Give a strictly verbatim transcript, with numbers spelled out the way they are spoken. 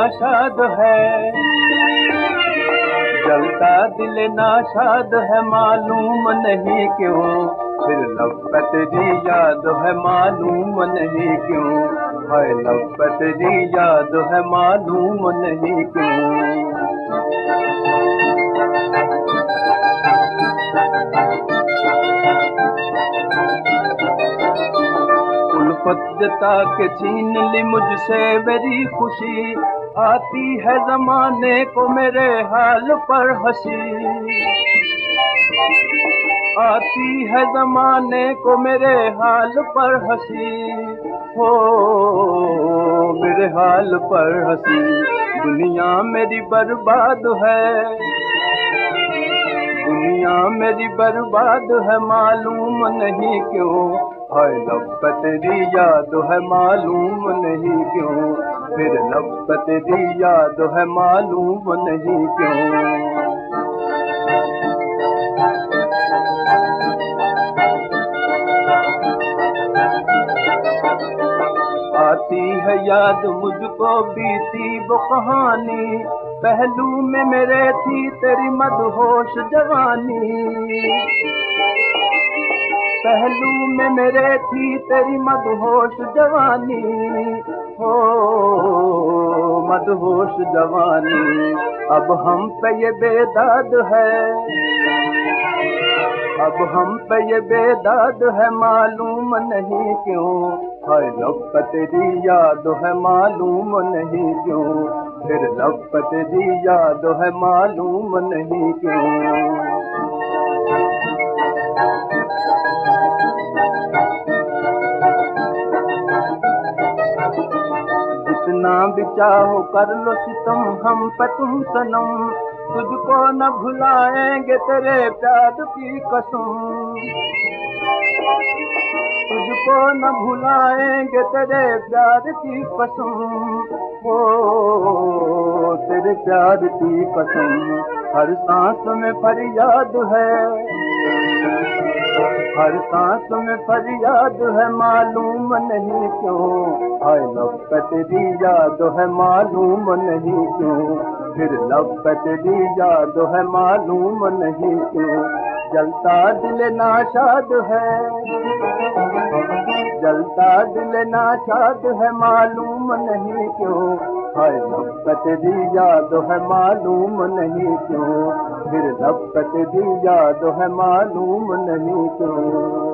नाशाद है, जलता दिल नाशाद है, मालूम नहीं क्यों, फिर लब पे तेरी याद है, मालूम नहीं क्यों, है लब पे तेरी याद है, मालूम नहीं क्यों। उल्फत जता के छीन ली मुझसे मेरी खुशी, आती है जमाने को मेरे हाल पर हंसी, आती है जमाने को मेरे हाल पर हंसी, हो मेरे हाल पर हंसी। दुनिया मेरी बर्बाद है, दुनिया मेरी बर्बाद है, मालूम नहीं क्यों, हाय लब पे तेरी याद है, मालूम नहीं क्यों, फिर लब पे तेरी याद है, मालूम नहीं क्यों। आती है याद मुझको बीती वो कहानी, पहलू में मेरे थी तेरी मदहोश जवानी, पहलू में मेरे थी तेरी मदहोश जवानी, हो मदहोश जवानी। अब हम पे ये बेदाद है, अब हम पे ये बेदाद है, मालूम नहीं क्यों, हाय लब पे तेरी याद है, मालूम नहीं क्यों, फिर लब पे तेरी याद है, मालूम नहीं क्यों। जितना भी चाहो कर लो सितम हम पे तुम सनम, तुझको न भुलाएंगे तेरे प्यार की कसम, तुझको न भुलाएंगे तेरे प्यार की कसम, ओ तेरे प्यार की कसम। हर सांस में फरियाद है, हर सांस में फरियाद है, मालूम नहीं क्यों, हाय लब पे तेरी याद है, मालूम नहीं क्यों, फिर लब पे तेरी याद है, मालूम नहीं क्यों। जलता दिल नाशाद है, जलता दिल नाशाद है, मालूम नहीं क्यों, हाय लब पे तेरी याद है, मालूम नहीं क्यों, फिर लब पे तेरी याद है, मालूम नहीं क्यों।